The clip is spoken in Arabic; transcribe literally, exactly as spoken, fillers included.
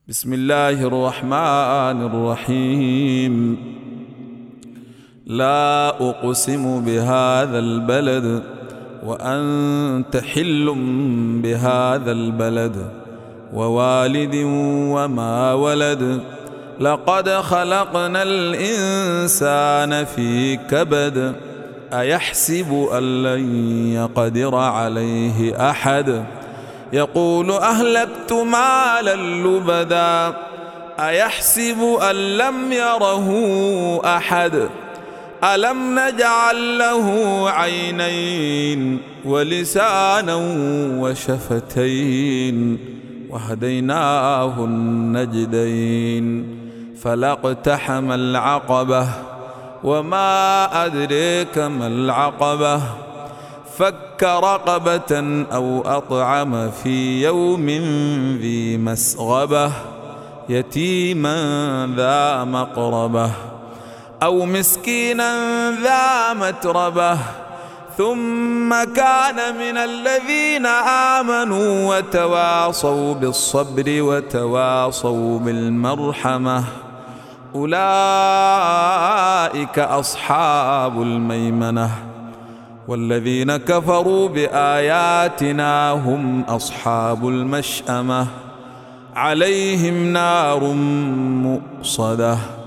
بسم الله الرحمن الرحيم. لا أقسم بهذا البلد وأنت حل بهذا البلد ووالد وما ولد. لقد خلقنا الإنسان في كبد. أيحسب أن لن يقدر عليه أحد. يقول أهلكت مالا لبدا. أيحسب أن لم يره أحد. ألم نجعل له عينين ولسانا وشفتين وهديناه النجدين. فلا اقتحم العقبة وما أدريك ما العقبة. فك رقبة أو أطعم في يوم ذي مسغبة. يتيما ذا مقربة أو مسكينا ذا متربة. ثم كان من الذين آمنوا وتواصوا بالصبر وتواصوا بالمرحمة. أولئك أصحاب الميمنة. والذين كفروا بآياتنا هم أصحاب المشأمة. عليهم نار مؤصدة.